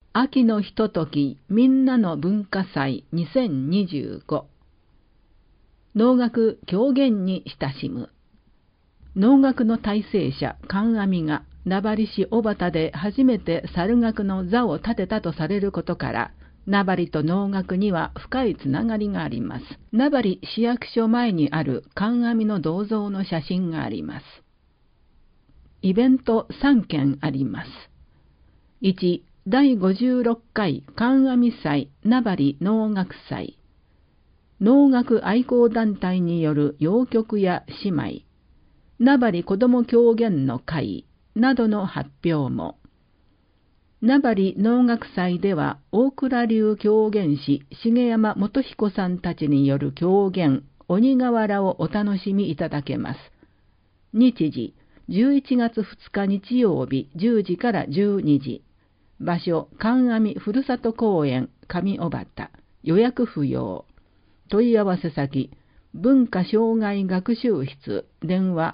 秋のひとときみんなの文化祭2025。能楽狂言に親しむ。能楽の大成者観阿弥が名張市小畑で初めて猿楽の座を立てたとされることから、名張と能楽には深いつながりがあります。名張市役所前にある観阿弥の銅像の写真があります。イベント3件あります。1、第56回観阿弥祭名張能楽祭。能楽愛好団体による謡曲や姉妹、名張子ども狂言の会などの発表も。名張能楽祭では大倉流狂言師重山元彦さんたちによる狂言鬼瓦をお楽しみいただけます。日時11月2日日曜日10時から12時。場所観阿弥ふるさと公園上小畑。予約不要。問い合わせ先文化障害学習室電話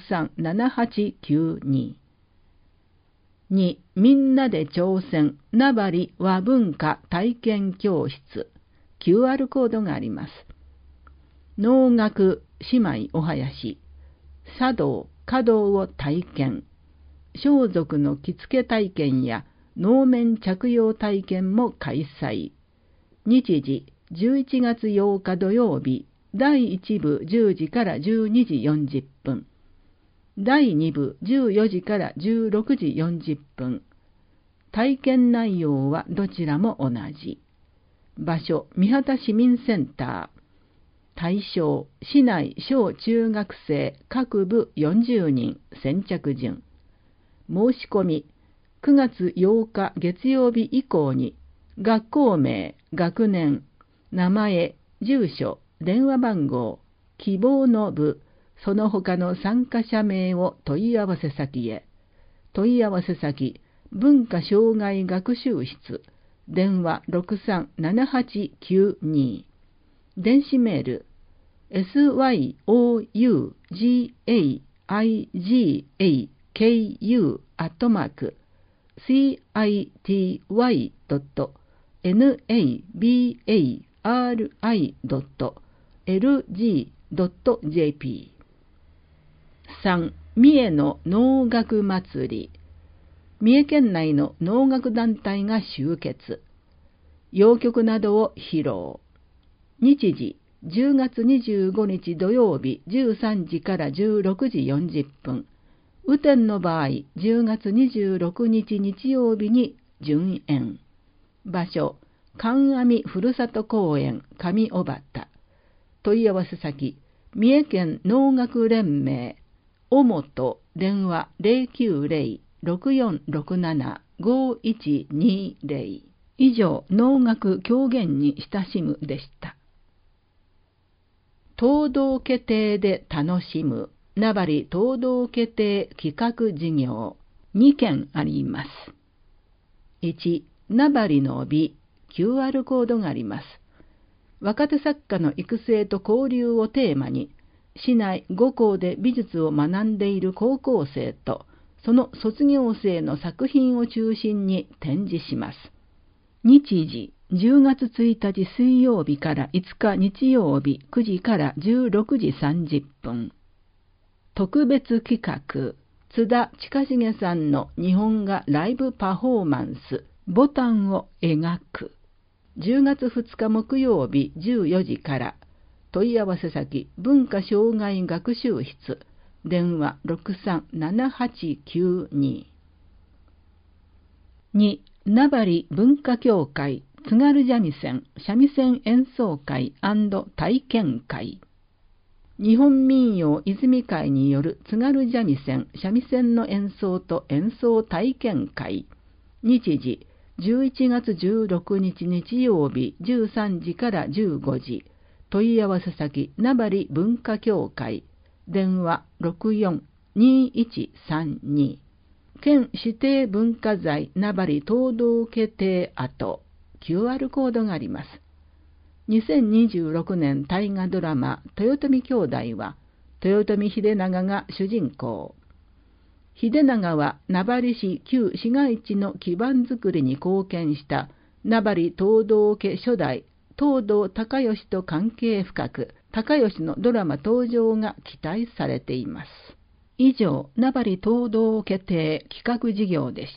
637892。2、みんなで挑戦名張和文化体験教室 QR コードがあります。能楽姉妹お囃子茶道華道を体験、装束の着付け体験や能面着用体験も開催。日時11月8日土曜日第1部10時から12時40分。第2部14時から16時40分。体験内容はどちらも同じ。場所、三畑市民センター。対象、市内小中学生各部40人、先着順。申し込み、9月8日月曜日以降に、学校名、学年、名前、住所、電話番号、希望の部、その他の参加者名を問い合わせ先へ。問い合わせ先、文化障害学習室、電話637892。電子メール、syougaku@city.nabari.lg.jp。 3. 三重の能楽祭り。三重県内の能楽団体が集結。謡曲などを披露。日時10月25日土曜日13時から16時40分。雨天の場合10月26日日曜日に順延。場所、観阿弥ふるさと公園上小畑。問い合わせ先、三重県能楽連盟、尾本、電話090-6467-5120。以上、能楽狂言に親しむでした。東道家庭で楽しむ名張東道家庭企画事業2件あります。1、名張の美 QR コードがあります。若手作家の育成と交流をテーマに、市内5校で美術を学んでいる高校生とその卒業生の作品を中心に展示します。日時10月1日水曜日から5日日曜日9時から16時30分。特別企画、津田近重さんの日本画ライブパフォーマンス、ボタンを描く。10月2日木曜日14時から。問い合わせ先、文化障害学習室、電話637892。2、名張文化協会津軽三味線演奏会&体験会。日本民謡泉会による津軽三味線の演奏と演奏体験会。日時11月16日日曜日13時から15時。問い合わせ先、名張文化協会電話642132。県指定文化財名張東道家庭跡 QR コードがあります。2026年大河ドラマ豊臣兄弟は豊臣秀長が主人公。 秀長は名張市旧市街地の基盤づくりに貢献した名張東道家初代東堂高義と関係深く、高義のドラマ登場が期待されています。以上、名張東道家邸企画事業でした。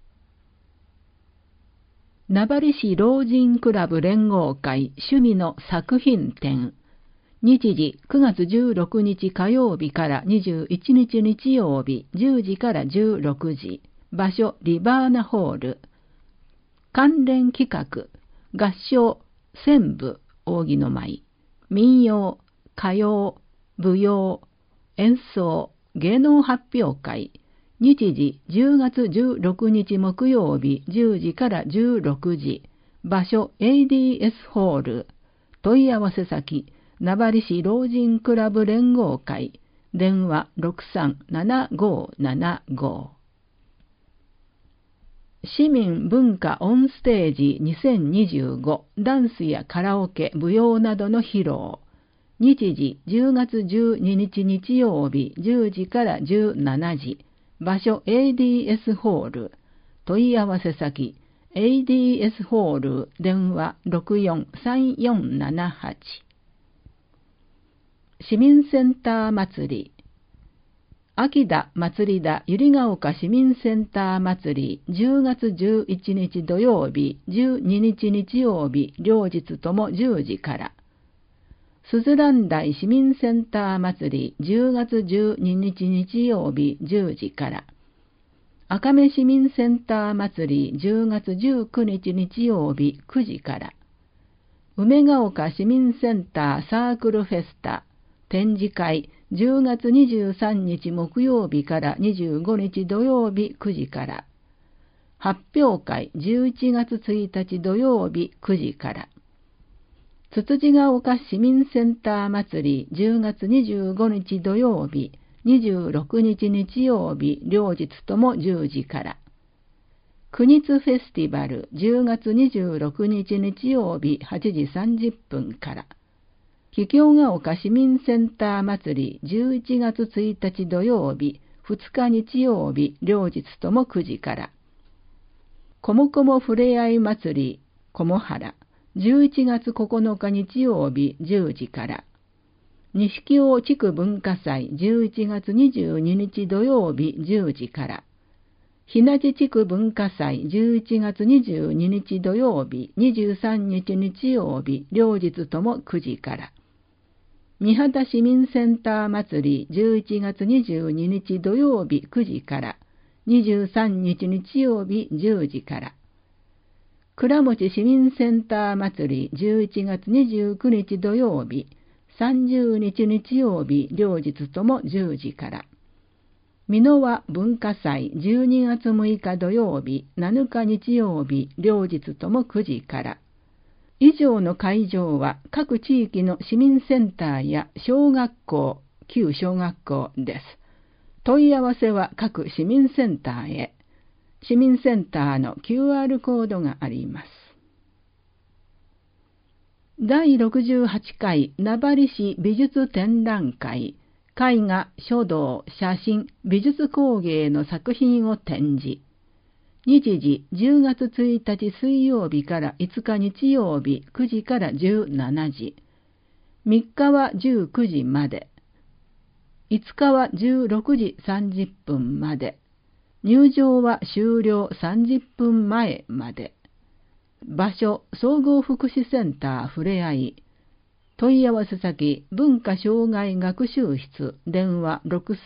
名張市老人クラブ連合会趣味の作品展。日時9月16日火曜日から21日日曜日10時から16時。場所リバーナホール。関連企画、合唱、旋舞、扇の舞、民謡、歌謡、舞踊、演奏、芸能発表会。日時10月16日木曜日10時から16時。場所 ADS ホール。問い合わせ先、名張市老人クラブ連合会。電話637575。市民文化オンステージ2025ダンスやカラオケ、舞踊などの披露。日時10月12日日曜日10時から17時。場所 ADS ホール。問い合わせ先 ADS ホール。電話643478。市民センター祭り。秋田祭り田百合ヶ丘市民センター祭り10月11日土曜日12日日曜日両日とも10時から。すずらん台市民センター祭り10月12日日曜日10時から。赤目市民センター祭り10月19日日曜日9時から。梅ヶ丘市民センターサークルフェスタ展示会10月23日木曜日から25日土曜日9時から。発表会11月1日土曜日9時から。つつじが丘市民センター祭り10月25日土曜日26日日曜日両日とも10時から。国津フェスティバル10月26日日曜日8時30分から。桔梗ヶ丘市民センター祭り11月1日土曜日2日日曜日両日とも9時から。こもこもふれあい祭りこもはら11月9日日曜日10時から。錦尾地区文化祭11月22日土曜日10時から。日名地地区文化祭11月22日土曜日23日日曜日両日とも9時から。三畑市民センター祭り11月22日土曜日9時から23日日曜日10時から。倉持市民センター祭り11月29日土曜日30日日曜日両日とも10時から。美濃和文化祭12月6日土曜日7日日曜日両日とも9時から。以上の会場は各地域の市民センターや小学校、旧小学校です。問い合わせは各市民センターへ。市民センターの QR コードがあります。第68回名張市美術展覧会、絵画、書道、写真、美術工芸の作品を展示。日時10月1日水曜日から5日日曜日9時から17時。3日は19時まで。5日は16時30分まで。入場は終了30分前まで。場所、総合福祉センターふれあい。問い合わせ先、文化障害学習室、電話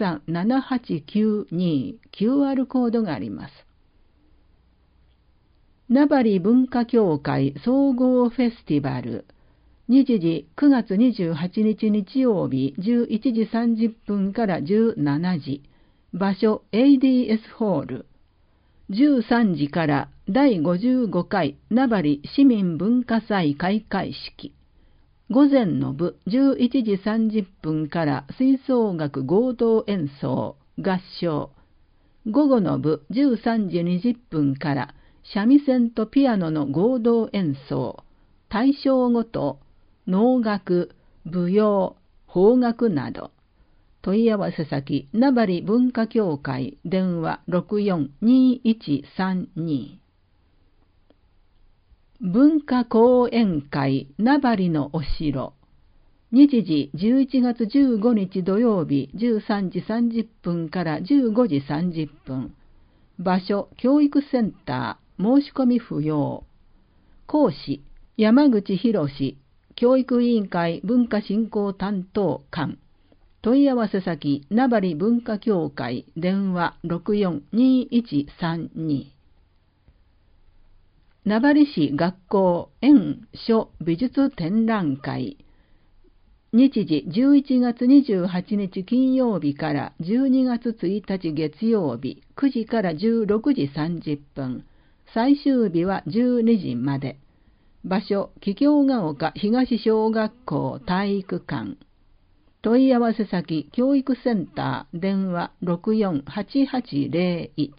637892、QR コードがあります。名張文化協会総合フェスティバル。日時9月28日日曜日11時30分から17時。場所 ADS ホール。13時から第55回名張市民文化祭開会式。午前の部11時30分から吹奏楽合同演奏、合唱。午後の部13時20分から三味線とピアノの合同演奏、対象ごと、能楽、舞踊、邦楽など。 問い合わせ先、名張文化協会、電話64-2132。文化講演会、名張のお城。日時11月15日土曜日13時30分から15時30分。場所、教育センター、申し込み不要。講師、山口博士、教育委員会文化振興担当官。問い合わせ先、名張文化協会、電話64-2132。名張市学校園書美術展覧会。日時11月28日金曜日から12月1日月曜日9時から16時30分。最終日は12時まで。場所、桔梗ヶ丘東小学校体育館。問い合わせ先、教育センター、電話64-8801。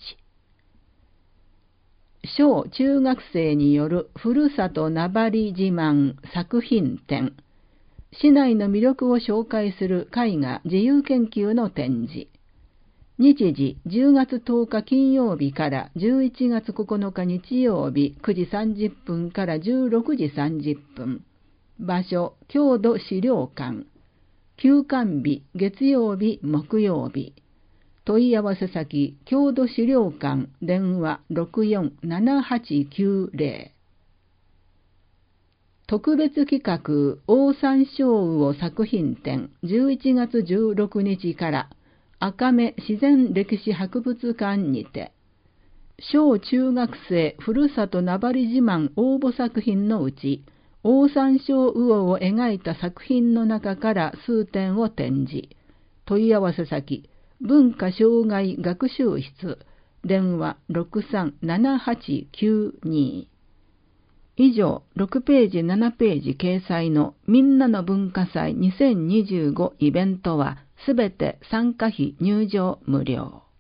小中学生によるふるさと名張自慢作品展。市内の魅力を紹介する絵画自由研究の展示。日時10月10日金曜日から11月9日日曜日9時30分から16時30分。場所、郷土資料館。休館日、月曜日、木曜日。問い合わせ先、郷土資料館、電話64-7890。特別企画、オオサンショウウオ作品展、11月16日から、赤目自然歴史博物館にて、小中学生ふるさと名張自慢応募作品のうち、オオサンショウウオを描いた作品の中から数点を展示。問い合わせ先、文化障害学習室、電話63-7892。以上、6ページ7ページ掲載のみんなの文化祭2025イベントはすべて参加費入場無料。